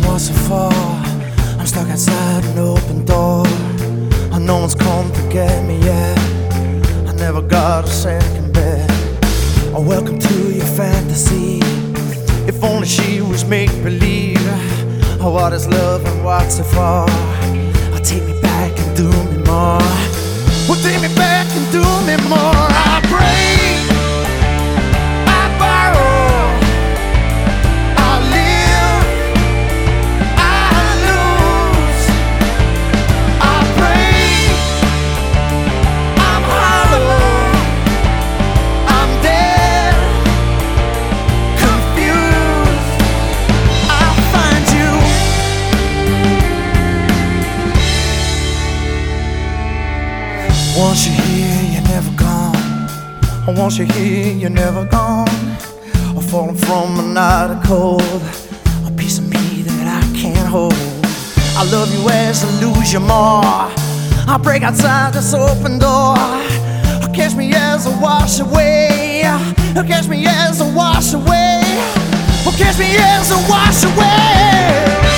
was so far. I'm stuck outside an open door. No one's come to get me yet. I never got a second bet. Oh, welcome to your fantasy. If only she was make-believe. Oh, what is love and what's it for? Oh, take me back and do me more. Well, take me back and do me more. I break, I borrow, I live, I lose. I break, I'm hollow, I'm dead, confused. I'll find you. Once you're here, you're never gone. Once you're here, you're never gone. I'm falling from another cold, a piece of me that I can't hold. I love you as I lose you more. I break outside this open door. Catch me as I wash away. Catch me as I wash away. Catch me as I wash away.